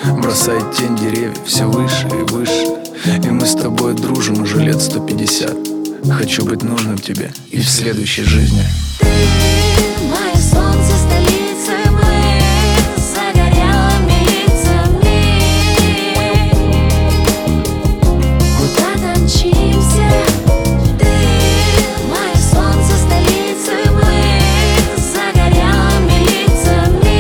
Бросает тень деревьев все выше и выше. И мы с тобой дружим уже лет 150. Хочу быть нужным тебе и в следующей жизни. Ты мое солнце столицы, мы загорелыми лицами. Куда-то мчимся. Ты мое солнце столицы, мы загорелыми лицами.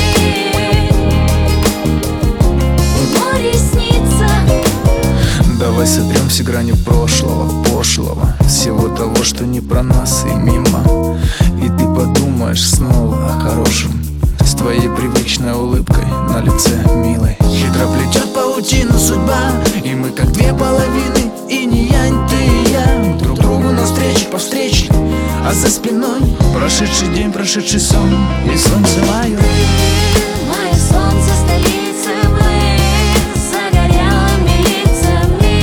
И море снится. Давай сотрем все грани прошлого, пошлого, всего того, что не про нас и мимо. И ты подумаешь снова о хорошем, с твоей привычной улыбкой на лице, милой. Хитро плетет паутину судьба, и мы как две половины, и не янь, ты и я, друг другу навстречу по встрече, а за спиной прошедший день, прошедший сон и солнце мое. Мое солнце столицы, мы загорелыми лицами.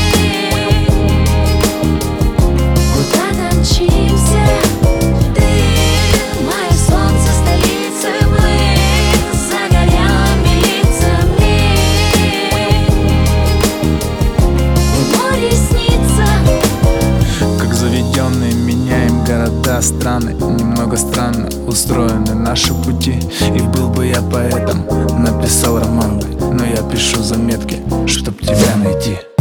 Куда-то мчимся. Ты мое солнце столицы, мы загорелыми лицами. И море снится. Как заведенные меняем города, страны. Немного странно устроены наши пути. И был бы я поэтом, написал роман бы, но я пишу заметки, чтоб тебя найти.